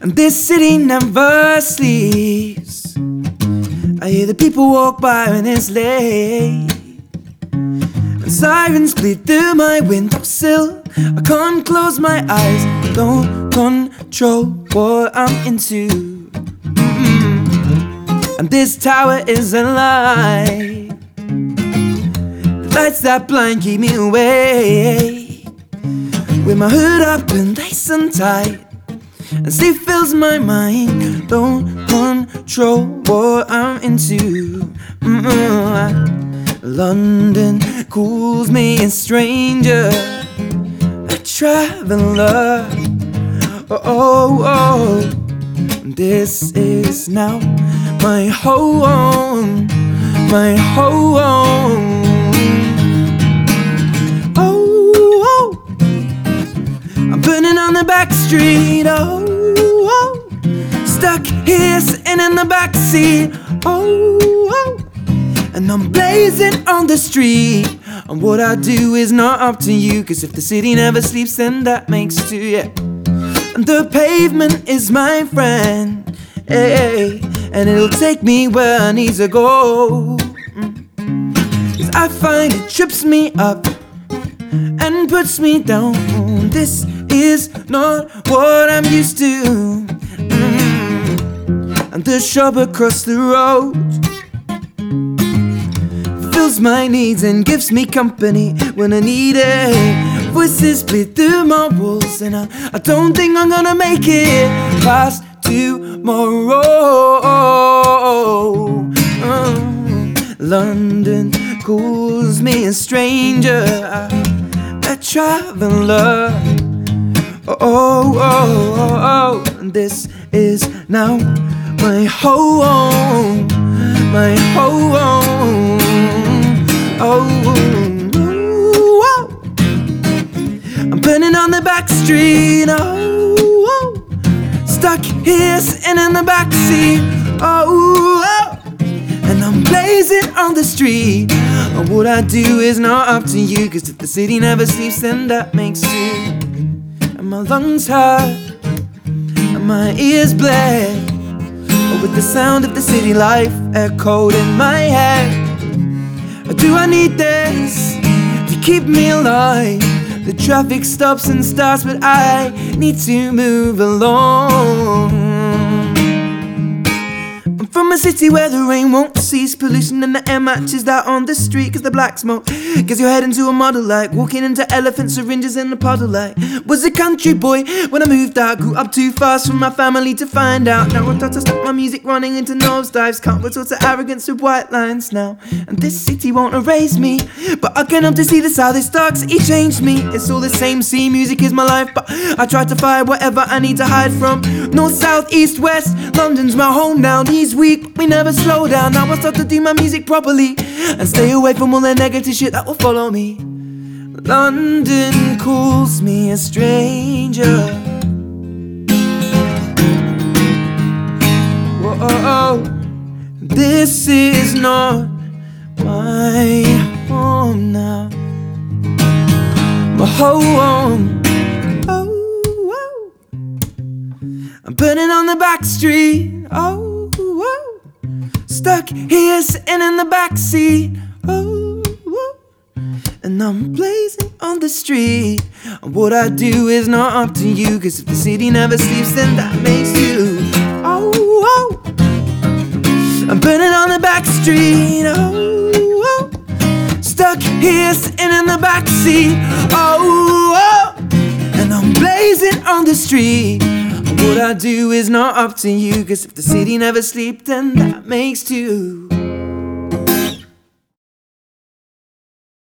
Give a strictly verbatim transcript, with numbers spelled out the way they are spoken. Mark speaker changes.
Speaker 1: And this city never sleeps. I hear the people walk by when it's late, and sirens bleed through my windowsill. I can't close my eyes, don't control what I'm into. Mm-mm. And this tower is a lie. The lights that blind keep me awake, with my hood up and lace untied, and sleep fills my mind. Don't control what I'm into. Mm-mm. London calls me a stranger, a traveler. Oh, oh, oh. This is now my home, my home. Oh, oh. I'm burning on the back street. Oh, oh. Stuck here sitting in the back seat. Oh, oh. And I'm blazing on the street. And what I do is not up to you, 'cause if the city never sleeps, then that makes two, yeah. And the pavement is my friend, hey, and it'll take me where I need to go. 'Cause I find it trips me up and puts me down. This is not what I'm used to. Mm. And the shop across the road fills my needs and gives me company when I need it. Voices bleed through my walls, and I, I don't think I'm gonna make it past tomorrow. Oh, London calls me a stranger, a traveler. Oh, oh, oh, oh. This is now my home, my home. Oh, oh, I'm burning on the back street. Oh, oh. Stuck here sitting in the back seat. Oh, oh. And I'm blazing on the street. And what I do is not up to you, 'cause if the city never sleeps, then that makes two. And my lungs hurt and my ears bled, with the sound of the city life echoed in my head. Do I need this to keep me alive? The traffic stops and starts, but I need to move along. I'm from a city where the rain won't cease, pollution in the air matches that on the street, 'cause the black smoke gets your head into a model like walking into elephant syringes in a puddle like. Was a country boy when I moved out, grew up too fast from my family to find out. Now I'm taught to stop my music running into nosedives, can't with sorts of arrogance with white lines now. And this city won't erase me, but I can help to see this how this dark city changed me. It's all the same, see, music is my life, but I try to find whatever I need to hide from. North, south, east, west, London's my home now. These weak, but we never slow down. Now I start to do my music properly and stay away from all the negative shit that will follow me. London calls me a stranger. Whoa, this is not my home now. My home. Oh, oh. I'm burning on the back street. Oh, oh. Stuck here sitting in the back seat. Oh, oh. And I'm blazing on the street. And what I do is not up to you, 'cause if the city never sleeps, then that makes you. Oh, oh. I'm burning on the back street. Oh, oh. Stuck here sitting in the back seat. Oh, oh. And I'm blazing on the street. And what I do is not up to you, 'cause if the city never sleeps, then that makes two.